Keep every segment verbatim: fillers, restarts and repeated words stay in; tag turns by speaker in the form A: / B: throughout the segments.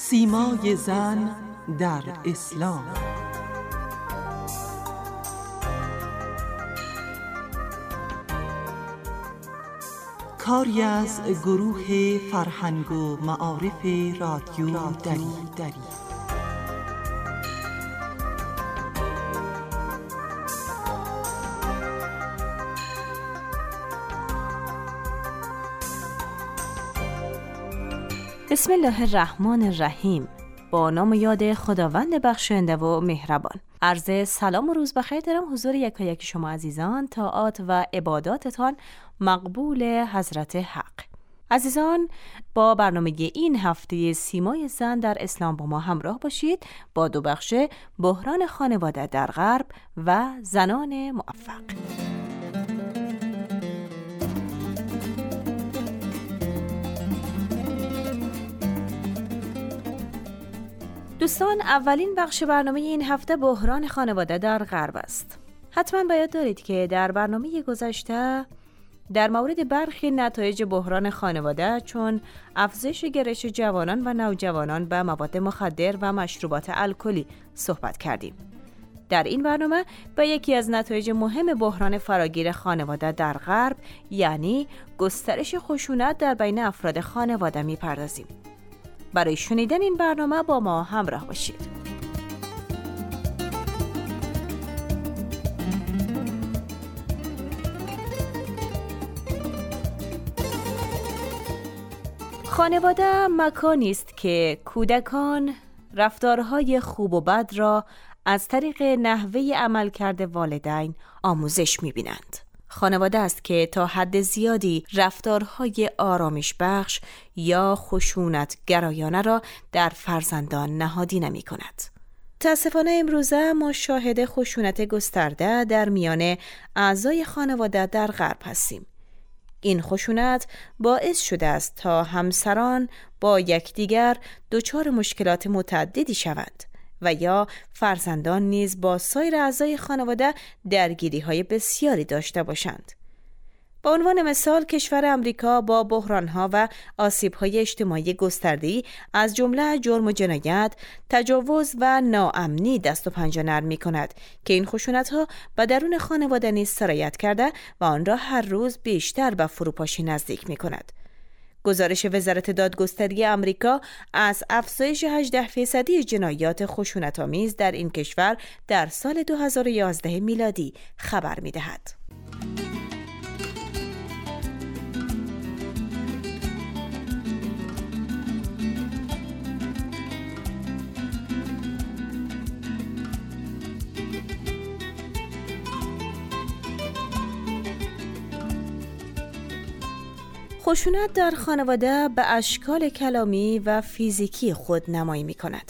A: سیمای زن در اسلام. کاری از گروه فرهنگ و معارف رادیو دری.
B: بسم الله الرحمن الرحیم. با نام و یاد خداوند بخشنده و مهربان. عرض سلام و روز بخیر دارم حضور یکایک شما عزیزان. طاعات و عباداتتان مقبول حضرت حق. عزیزان، با برنامه این هفته سیمای زن در اسلام با ما همراه باشید با دو بخش بحران خانواده در غرب و زنان موفق. دوستان، اولین بخش برنامه این هفته بحران خانواده در غرب است. حتما باید دارید که در برنامه گذشته در مورد برخی نتایج بحران خانواده چون افزایش گرایش جوانان و نوجوانان به مواد مخدر و مشروبات الکلی صحبت کردیم. در این برنامه به یکی از نتایج مهم بحران فراگیر خانواده در غرب، یعنی گسترش خشونت در بین افراد خانواده میپردازیم. برای شنیدن این برنامه با ما همراه باشید. خانواده مکانی است که کودکان رفتارهای خوب و بد را از طریق نحوه عملکرد والدین آموزش می‌بینند. خانواده است که تا حد زیادی رفتارهای آرامش بخش یا خشونت گرایانه را در فرزندان نهادی نمی کند. متاسفانه امروزه ما شاهد خشونت گسترده در میان اعضای خانواده در غرب هستیم. این خشونت باعث شده است تا همسران با یکدیگر دچار مشکلات متعددی شوند و یا فرزندان نیز با سایر اعضای خانواده درگیری‌های بسیاری داشته باشند. به عنوان مثال، کشور امریکا با بحران‌ها و آسیب‌های اجتماعی گسترده‌ای از جمله جرم و جنایت، تجاوز و ناامنی دست و پنجه نرم می‌کند که این خشونت‌ها به درون خانواده نیز سرایت کرده و آن را هر روز بیشتر به فروپاشی نزدیک می‌کند. گزارش وزارت دادگستری آمریکا از افزایش هجده فیصدی جنایات خشونت‌آمیز در این کشور در سال دو هزار و یازده میلادی خبر می‌دهد. خشونت در خانواده به اشکال کلامی و فیزیکی خود نمایی می کند.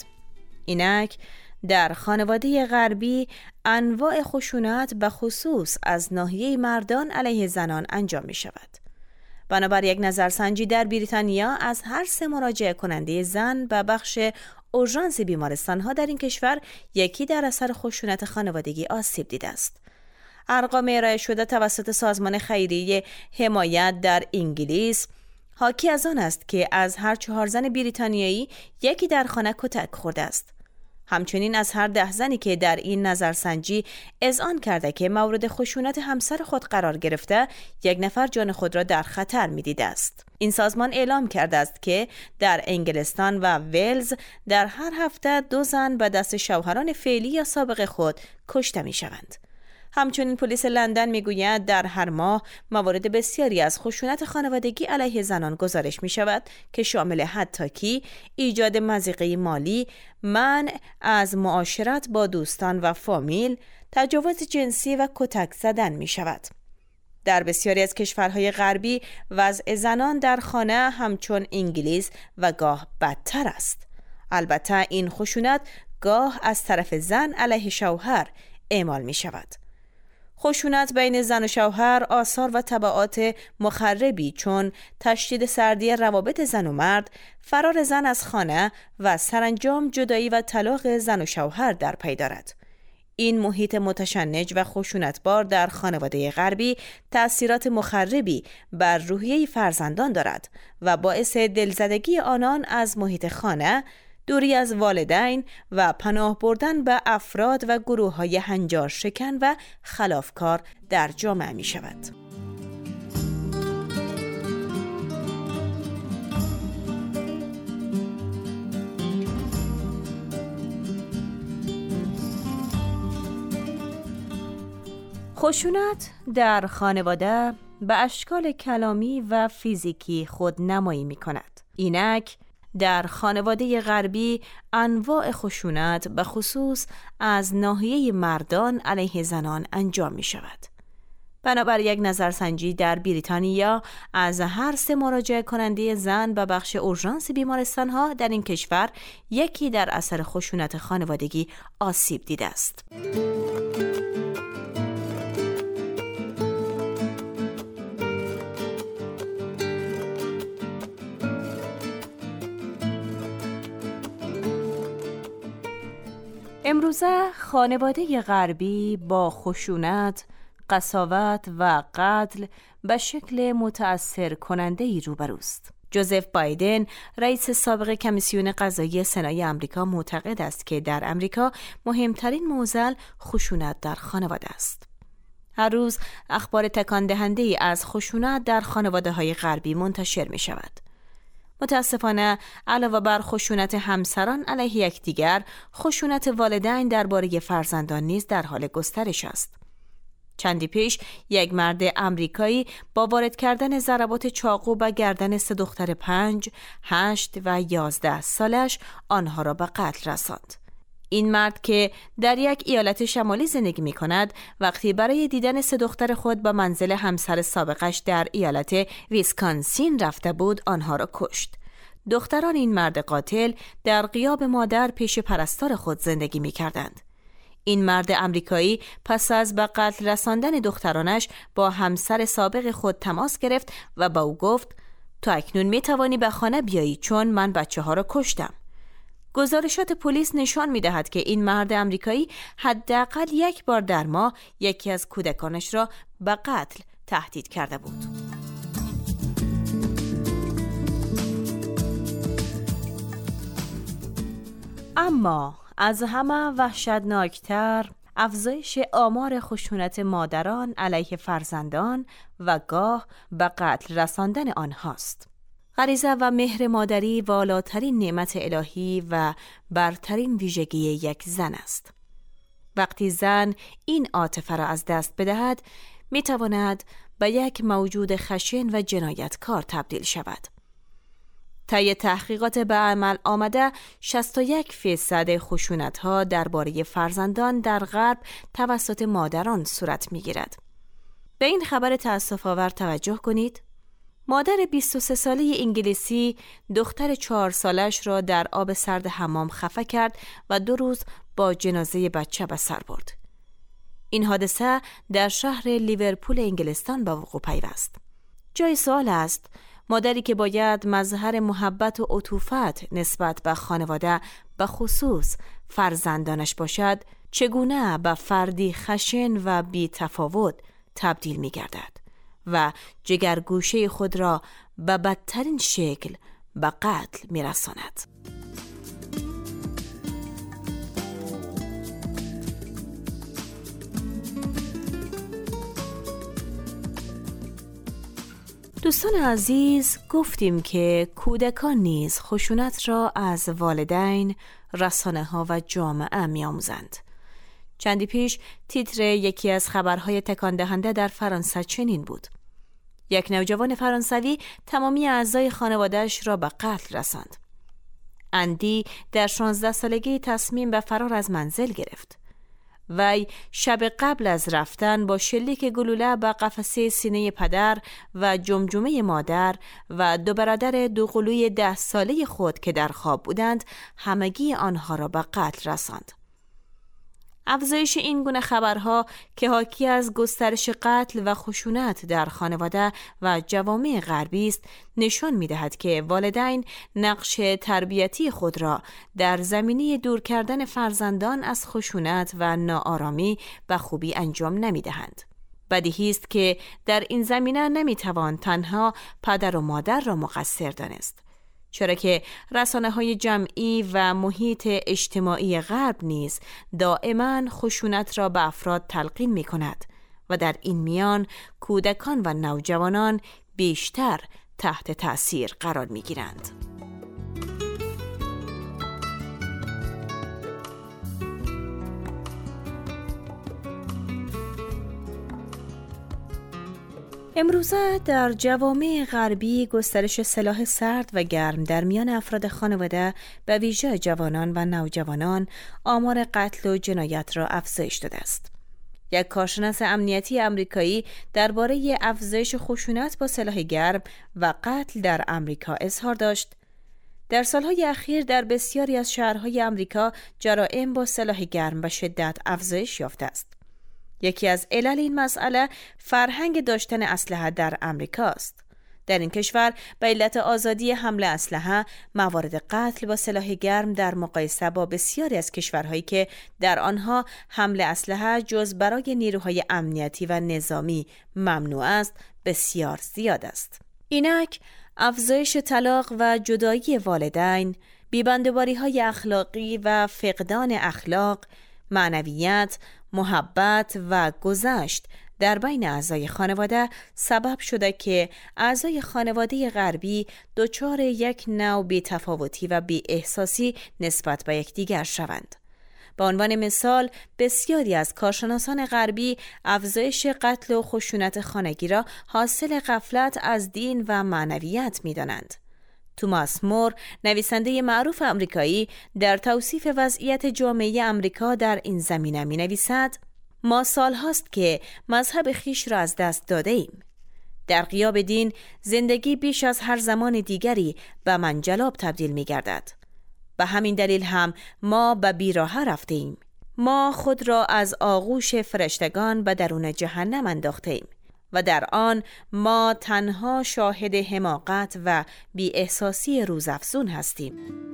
B: اینک در خانواده غربی انواع خشونت به خصوص از ناحیه مردان علیه زنان انجام می شود. بنابر یک نظرسنجی در بریتانیا، از هر سه مراجعه کننده زن به بخش اورژانس بیمارستان ها در این کشور یکی در اثر خشونت خانوادگی آسیب دیده است. ارقام ارائه شده توسط سازمان خیریه حمایت در انگلیس حاکی از آن است که از هر چهار زن بریتانیایی یکی در خانه کتک خورده است. همچنین از هر ده زنی که در این نظرسنجی اذعان کرده که مورد خشونت همسر خود قرار گرفته، یک نفر جان خود را در خطر می‌دیده است. این سازمان اعلام کرده است که در انگلستان و ولز در هر هفته دو زن به دست شوهران فعلی یا سابق خود کشته می‌شوند. همچنین پلیس لندن میگوید در هر ماه موارد بسیاری از خشونت خانوادگی علیه زنان گزارش می شود که شامل حداکی، ایجاد مضیقه مالی، منع از معاشرت با دوستان و فامیل، تجاوز جنسی و کتک زدن می شود. در بسیاری از کشورهای غربی وضع زنان در خانه همچون انگلیس و گاه بدتر است. البته این خشونت گاه از طرف زن علیه شوهر اعمال می شود. خشونت بین زن و شوهر آثار و تبعات مخربی چون تشدید سردی روابط زن و مرد، فرار زن از خانه و سرانجام جدایی و طلاق زن و شوهر در پی دارد. این محیط متشنج و خشونتبار در خانواده غربی تأثیرات مخربی بر روحیه فرزندان دارد و باعث دلزدگی آنان از محیط خانه، دوری از والدین و پناه بردن به افراد و گروه‌های هنجار شکن و خلافکار در جامعه می شود. خشونت در خانواده به اشکال کلامی و فیزیکی خودنمایی می کند. اینک در خانواده غربی انواع خشونت به خصوص از ناحیه مردان علیه زنان انجام می شود. بنابر یک نظرسنجی در بریتانیا از هر سه مراجعه کننده زن به بخش اورژانس بیمارستان ها در این کشور یکی در اثر خشونت خانوادگی آسیب دیده است. امروزه خانواده غربی با خشونت، قساوت و قتل به شکل متأثر کننده‌ای روبروست. جوزف بایدن، رئیس سابق کمیسیون قضایی سنای آمریکا، معتقد است که در آمریکا مهمترین معضل خشونت در خانواده است. هر روز اخبار تکان دهنده‌ای از خشونت در خانواده‌های غربی منتشر می شود. متاسفانه علاوه بر خشونت همسران علیه یکدیگر، خشونت والدین درباره فرزندان نیز در حال گسترش است. چندی پیش یک مرد امریکایی با وارد کردن ضربات چاقو به گردن سه دختر پنج، هشت و یازده سالش آنها را به قتل رساند. این مرد که در یک ایالت شمالی زندگی می کند، وقتی برای دیدن سه دختر خود به منزل همسر سابقش در ایالت ویسکانسین رفته بود، آنها را کشت. دختران این مرد قاتل در غیاب مادر پیش پرستار خود زندگی می کردند. این مرد امریکایی پس از به قتل رساندن دخترانش با همسر سابق خود تماس گرفت و با او گفت: تو اکنون می توانی به خانه بیایی چون من بچه ها را کشتم. گزارشات پلیس نشان می دهد که این مرد امریکایی حداقل یک بار در ماه یکی از کودکانش را به قتل تهدید کرده بود. اما از همه وحشتناکتر افزایش آمار خشونت مادران علیه فرزندان و گاه به قتل رساندن آنهاست. غریزه و مهر مادری والاترین نعمت الهی و برترین ویژگی یک زن است. وقتی زن این عاطفه را از دست بدهد، می تواند به یک موجود خشن و جنایتکار تبدیل شود. طی تحقیقات به عمل آمده، شصت و یک فیصد خشونت‌ها درباره فرزندان در غرب توسط مادران صورت می‌گیرد. به این خبر تأسف‌آور توجه کنید. مادر بیست و سه ساله انگلیسی دختر چهار سالش را در آب سرد حمام خفه کرد و دو روز با جنازه بچه به سر برد. این حادثه در شهر لیورپول انگلستان به وقوع پیوست. جای سوال است، مادری که باید مظهر محبت و عطوفت نسبت به خانواده به خصوص فرزندانش باشد، چگونه به فردی خشن و بی تفاوت تبدیل می گردد و جگرگوشه خود را به بدترین شکل به قتل می رساند. دوستان عزیز، گفتیم که کودکان نیز خشونت را از والدین، رسانه‌ها و جامعه می‌آموزند. چندی پیش تیتر یکی از خبرهای تکان دهنده در فرانسه چنین بود: یک نوجوان فرانسوی تمامی اعضای خانواده‌اش را به قتل رساند. اندی در شانزده سالگی تصمیم به فرار از منزل گرفت. وی شب قبل از رفتن با شلیک گلوله به قفسه سینه پدر و جمجمه مادر و دو برادر دوقلوی ده ساله خود که در خواب بودند، همگی آنها را به قتل رساند. افزایش این گونه خبرها که حاکی از گسترش قتل و خشونت در خانواده و جوامع غربی است، نشان می‌دهد که والدین نقش تربیتی خود را در زمینه دور کردن فرزندان از خشونت و ناآرامی به خوبی انجام نمی‌دهند. بدیهی است که در این زمینه نمی‌توان تنها پدر و مادر را مقصر دانست، چرا که رسانه‌های جمعی و محیط اجتماعی غرب نیز دائما خشونت را به افراد تلقین می‌کند و در این میان کودکان و نوجوانان بیشتر تحت تأثیر قرار می‌گیرند. امروزه در جوامع غربی گسترش سلاح سرد و گرم در میان افراد خانواده به ویژه جوانان و نوجوانان آمار قتل و جنایت را افزایش داده است. یک کارشناس امنیتی آمریکایی درباره افزایش خشونت با سلاح گرم و قتل در آمریکا اظهار داشت: در سالهای اخیر در بسیاری از شهرهای آمریکا جرائم با سلاح گرم و شدت افزایش یافته است. یکی از علل این مسئله فرهنگ داشتن اسلحه در آمریکا است. در این کشور به علت آزادی حمل اسلحه، موارد قتل با سلاح گرم در مقایسه با بسیاری از کشورهایی که در آنها حمل اسلحه جز برای نیروهای امنیتی و نظامی ممنوع است، بسیار زیاد است. اینک افزایش طلاق و جدایی والدین، بی‌بندوباری‌های اخلاقی و فقدان اخلاق، معنویت، محبت و گذشت در بین اعضای خانواده سبب شده که اعضای خانواده غربی دچار یک نوع بی‌تفاوتی و بی‌احساسی نسبت به یکدیگر شوند. به عنوان مثال، بسیاری از کارشناسان غربی افزایش قتل و خشونت خانگی را حاصل غفلت از دین و معنویت می‌دانند. توماس مور، نویسنده معروف آمریکایی، در توصیف وضعیت جامعه آمریکا در این زمینه می‌نویسد: ما سال هاست که مذهب خیش را از دست داده ایم. در غیاب دین، زندگی بیش از هر زمان دیگری به منجلاب تبدیل می گردد. به همین دلیل هم ما به بیراهه رفته ایم. ما خود را از آغوش فرشتگان به درون جهنم انداخته ایم و در آن ما تنها شاهد حماقت و بی احساسی روزافزون هستیم.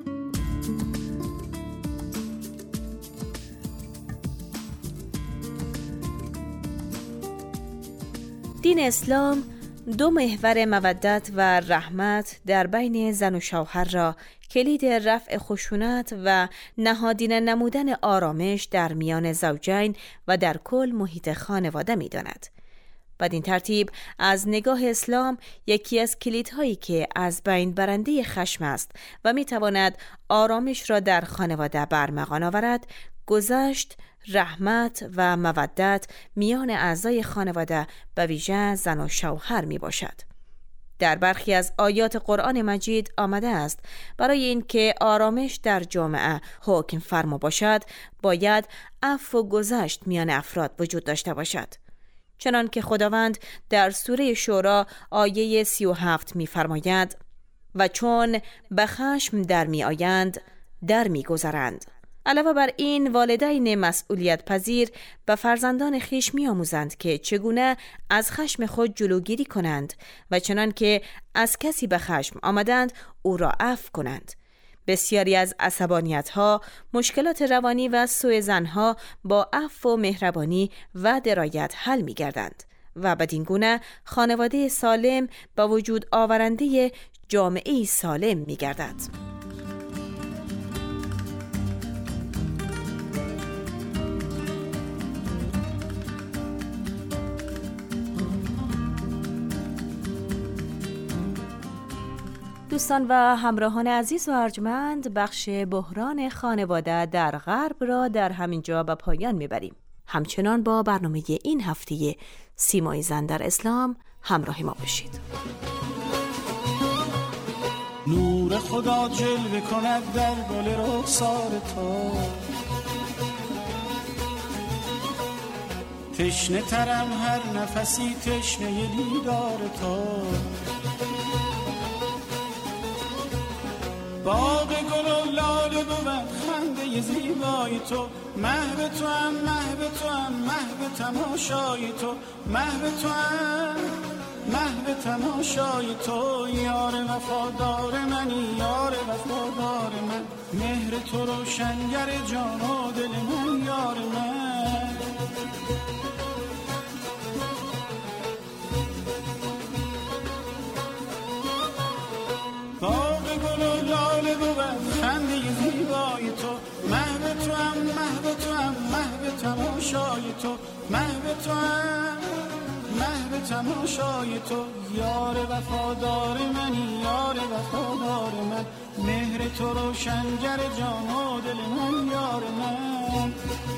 B: دین اسلام دو محور مودت و رحمت در بین زن و شوهر را کلید رفع خشونت و نهادینه نمودن آرامش در میان زوجین و در کل محیط خانواده می داند. بدین ترتیب از نگاه اسلام یکی از کلیدهایی که از بین برنده خشم است و می تواند آرامش را در خانواده برمغان آورد، گذشت، رحمت و مودت میان اعضای خانواده به ویژه زن و شوهر می باشد. در برخی از آیات قرآن مجید آمده است برای اینکه آرامش در جامعه حکم فرما باشد، باید عفو و گذشت میان افراد وجود داشته باشد. چنان که خداوند در سوره شورا آیه سی و هفت می فرماید: و چون به خشم در می آیند در می گذرند. علاوه بر این، والدین مسئولیت پذیر به فرزندان خیش می آموزند که چگونه از خشم خود جلوگیری کنند و چنان که از کسی به خشم آمدند او را عفو کنند. بسیاری از عصبانیت‌ها، مشکلات روانی و سوء ظن‌ها با عفو و مهربانی و درایت حل می‌گردند و بدین گونه خانواده سالم به وجود آورنده جامعه‌ای سالم می‌گردد. دوستان و همراهان عزیز و ارجمند، بخش بحران خانواده در غرب را در همین جا به پایان میبریم. همچنان با برنامه این هفته سیمای زن در اسلام همراه ما باشید.
C: نور خدا جلوه کند در گل رخسار تو، تشنه ترم هر نفسی تشنه دیدار تو. باغ گل و لاله بود خنده زیبای تو، محو تو هم محو تو هم محو تماشای تو، محو تو هم محو تماشای تو. یار وفادار منی یار وفادار من، مهر تو روشنگر جان و دل من یار من. باغ گل و بود خنده زیبای تو، محو تو هم محو تو هم محو تماشای تو، محو تو هم محو تماشای تو. یار وفادار منی یار وفادار من، مهر تو روشنگر جان و دل من یار من.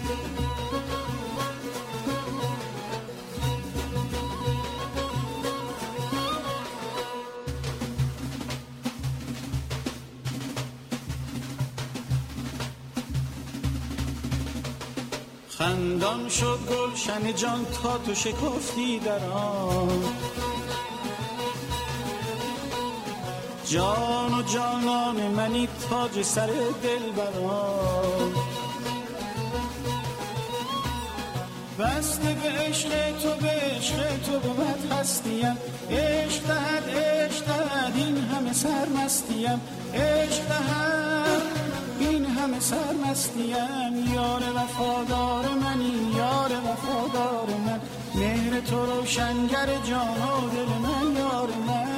C: خندان شد گلشن جان تا تو شکفتی در آن، جان و جانان منی تاج سر دل بران. بسته به عشق تو به عشق تو بود هستیم، عشق دهد عشق دهد این همه سرمستیم، عشق دهد این همه سرمستیم. یار وفادار منی یار وفادار من، مهر تو روشنگر جان و دل من یار من.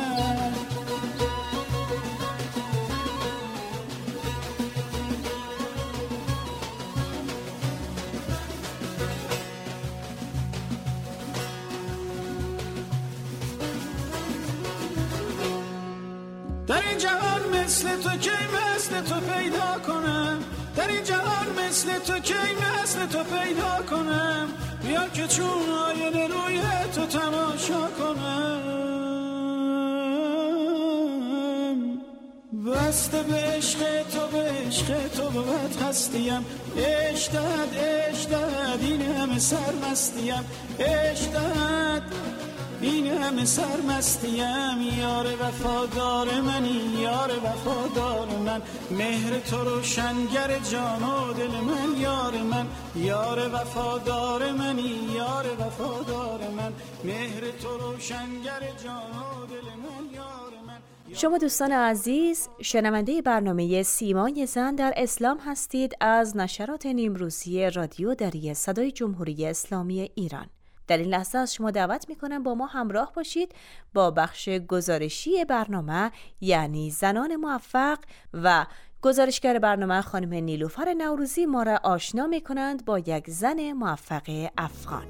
C: در این جهان مثل تو کی مثل تو پیدا کنم، در این جهان مثل تو کی مثل تو پیدا کنم. بیا که چون آینه روی تو تماشا کنم. بسته به عشق تو به عشق تو بود هستیم، عشق دهد عشق دهد این همه سرمستیم، عشق دهد این همه سرمستیم. یار وفادار منی یار وفادار من، مهر تو روشنگر جان و دل من یار من. یار وفادار منی یار وفادار من، مهر تو روشنگر جان و دل من یار من.
B: شما دوستان عزیز شنونده برنامه سیمای زن در اسلام هستید از نشرات نیمروزی رادیو دری صدای جمهوری اسلامی ایران. در این لحظه از شما دعوت میکنم با ما همراه باشید با بخش گزارشی برنامه یعنی زنان موفق و گزارشگر برنامه خانم نیلوفر نوروزی ما را آشنا میکنند با یک زن موفق افغان.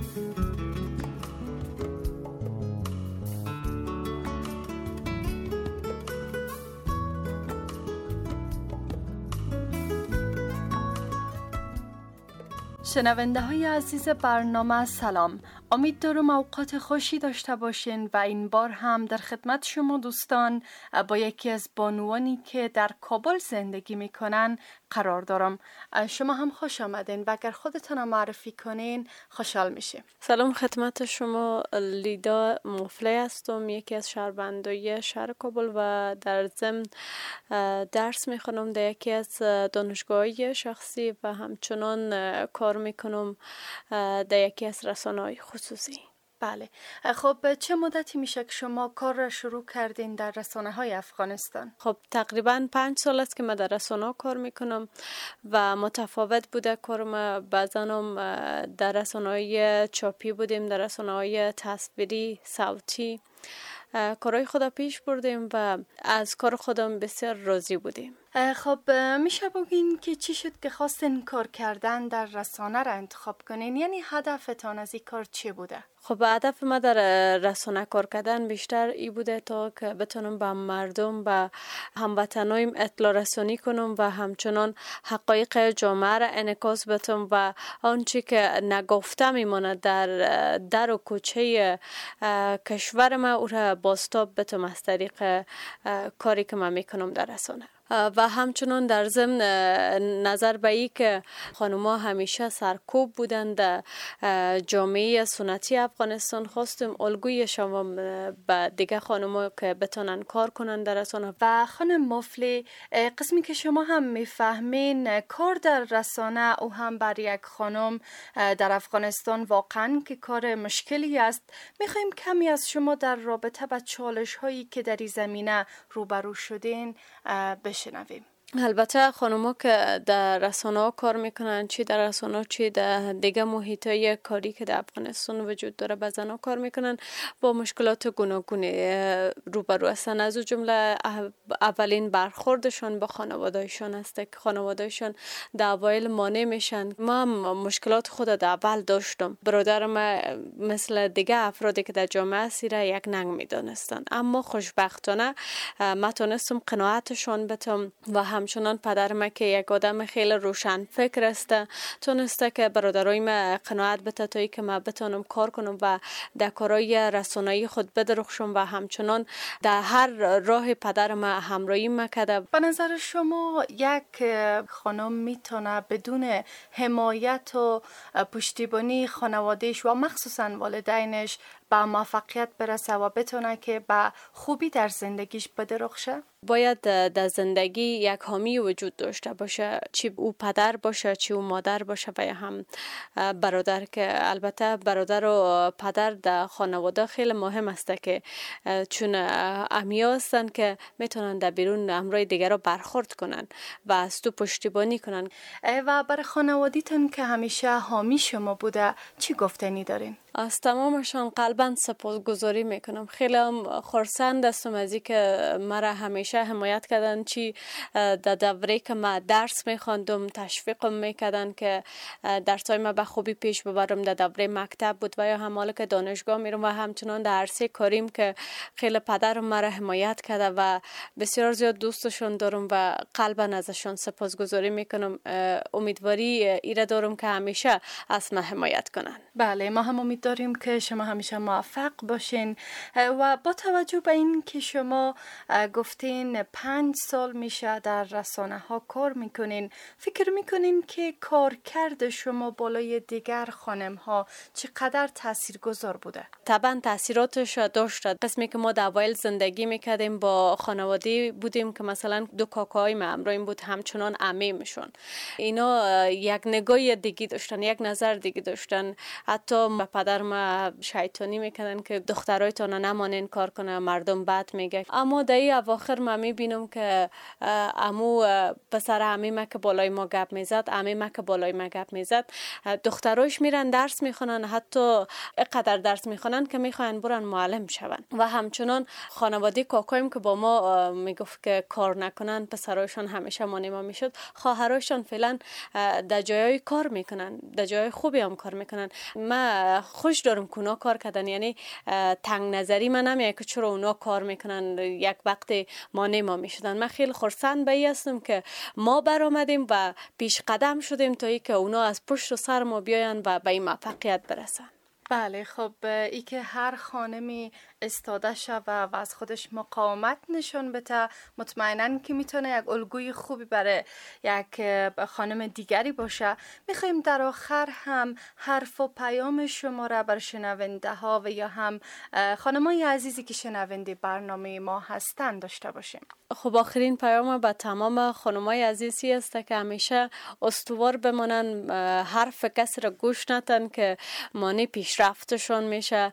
D: شنونده های عزیز برنامه سلام، امید دارم اوقات خوشی داشته باشین و این بار هم در خدمت شما دوستان با یکی از بانوانی که در کابل زندگی میکنن قرار دارم. شما هم خوش آمدین و اگر خودتان معرفی کنین خوشحال میشیم.
E: سلام خدمت شما، لیدا مفلی هستم، یکی از شهروندای شهر کابل و در ضمن درس میخونم در یکی از دانشگاه‌های شخصی و همچنان کار میکنم در یکی از رسانه‌های خصوصی.
D: بله، خب چه مدتی میشه که شما کار را شروع کردین در رسانه های افغانستان؟
E: خب تقریبا پنج سال است که من در رسانه کار میکنم و متفاوت بوده کارم. بعضا هم در رسانه های چاپی بودیم، در رسانه های تصویری، صوتی کارهای خدا پیش بردیم و از کار خودم بسیار راضی بودیم.
D: خب میشه بگین که چی شد که خواستین کار کردن در رسانه را انتخاب کنین؟ یعنی هدفتان از این کار چی بوده؟
E: خب هدف ما در رسانه کار کردن بیشتر ای بوده تا که بتونم به مردم و هموطنایم اطلاع رسانی کنم و همچنان حقایق جامعه را انعکاس بدم و آنچه که نگفته میماند در در و کوچه کشور ما او را بازتاب بدم از طریق کاری که من میکنم در رسانه. و همچنان در ضمن نظر به ای که خانوما همیشه سرکوب بودند در جامعه سنتی افغانستان، خواستم الگوی شما به دیگه خانوما که بتونن کار کنن در رسانه.
D: و خانم مفلی، قسمی که شما هم میفهمین کار در رسانه او هم بر یک خانم در افغانستان واقعا که کار مشکلی است، میخوایم کمی از شما در رابطه با چالش هایی که در این زمینه روبرو شدین بشنویم.
E: البته خانوما که در رسانه ها کار میکنن، چی در رسانه چی در دیگه محیط های کاری که در افغانستان وجود داره به زنها کار میکنن، با مشکلات گوناگونی روبرو هستن. از اون جمله اولین برخوردشان با خانوادهشان است که خانوادهشان در اوایل مانع میشن. ما هم مشکلات خود در اول داشتم. برادر ما مثل دیگه افرادی که در جامعه سیره یک ننگ میدانستن، اما خوشبختانه ما تونستم قناعتشان بتم و همچنان پدر ما که یک آدم خیلی روشن فکر است تونسته که برادرای ما قناعت بده تا که ما بتونم کار کنم و در کارهای رسانه‌ای خود بدرخشم و همچنان در هر راه پدر ما همراهی میکرده.
D: به نظر شما یک خانم میتونه بدون حمایت و پشتیبانی خانوادهش و مخصوصا والدینش به موفقیت برسه و بتونه که به خوبی در زندگیش بدرخشه؟
E: باید در زندگی یک حامی وجود داشته باشه، چی او پدر باشه چی او مادر باشه و یا هم برادر، که البته برادر و پدر در خانواده خیلی مهم است که چون امی‌ها هستن که میتونن در بیرون امرای دیگر رو برخورد کنن و از تو پشتیبانی کنن.
D: و برای خانوادیتون که همیشه حامی شما بوده چی گفتنی دارین؟
E: از تمامشان قلباً سپاسگزاری میکنم. خیلی هم خرسند هستم از اینکه مرا همیشه حمایت کردن، چی در دوره که من درس میخواندم تشویقم میکردن که درسای من به خوبی پیش ببرم. در دوره مکتب بود و یا هم حالا که دانشگاه میرم و همچنان در عرصه کاریم که خیلی پدرم مرا حمایت کرده و بسیار زیاد دوستشون دارم و قلباً ازشون سپاسگزاری میکنم. امیدواری ایره دارم که همیشه از من حمایت کنن.
D: بله، ما هم امید داریم که شما همیشه موفق باشین. و با توجه به این که شما گفتین پنج سال میشه در رسانه ها کار میکنین، فکر میکنین که کارکرد شما بالای دیگر خانم ها چقدر تاثیرگذار بوده؟
E: طبعا تاثیراتش داشت. قسمی که ما در اوایل زندگی میکردیم با خانواده بودیم که مثلا دو کاکای ما همراهیم بود، همچنان عمیمشون. اینا یک نگاه دیگه داشتن، یک نظر دیگه داشتن. حتی پدر ما شیطانی میکنن که دخترایتون نمانین کار کنه، مردم بد میگه. اما در این اواخر ما میبینم که امو پسر عمی ما که بالای ما گپ میزد، عمی ما که بالای ما گپ میزد، دخترایش میرن درس میخونن، حتی قدر درس میخونن که میخوان برن معلم شون. و همچنان خانواده کاکایم که با ما میگفت که کار نکنن، پسرایشان همیشه مانع ما میشد. خواهرایشان فعلا در جای کار میکنن، در جای خوبی هم کار میکنن. ما خوش دارم که اونا کار کردن، یعنی تنگ نظری من نمیه که چرا اونا کار میکنن یک وقت مانع ما میشدن. من خیلی خرسند به این هستم که ما برآمدیم و پیش قدم شدیم تا ای که اونا از پشت و سر ما بیاین و به این موفقیت برسن.
D: بله، خب ای که هر خانمی استاده شوه و از خودش مقاومت نشون بده، مطمئناً که میتونه یک الگوی خوبی برای یک خانم دیگری باشه. میخوایم در آخر هم حرف و پیام شما را بر شنونده ها و یا هم خانمای عزیزی که شنونده برنامه ما هستند داشته باشیم.
E: خب آخرین پیام به تمام خانمای عزیزی است که همیشه استوار بمانن، حرف کسی را گوش ندن که مانع پیشرفتشون میشه،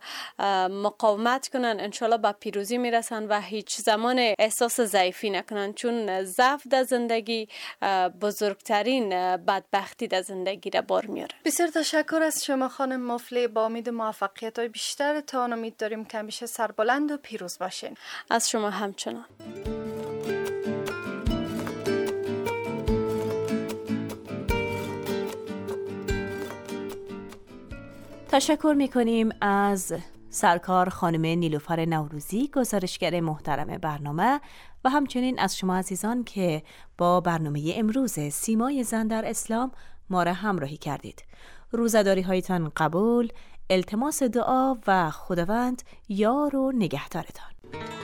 E: مقاومت کنن، انشالله به پیروزی میرسن و هیچ زمان احساس ضعیفی نکنن، چون ضعف در زندگی بزرگترین بدبختی در زندگی را بار میاره.
D: بسیار تشکر از شما خانم مفلی. با امید موفقیت های بیشتر تان امید داریم که همیشه سربلند و پیروز باشین.
E: از شما همچنان.
B: تشکر میکنیم از سرکار خانم نیلوفر نوروزی، گزارشگر محترم برنامه، و همچنین از شما عزیزان که با برنامه امروز سیمای زن در اسلام ما را همراهی کردید. روزداری هایتان قبول، التماس دعا و خداوند یار و نگهدارتان.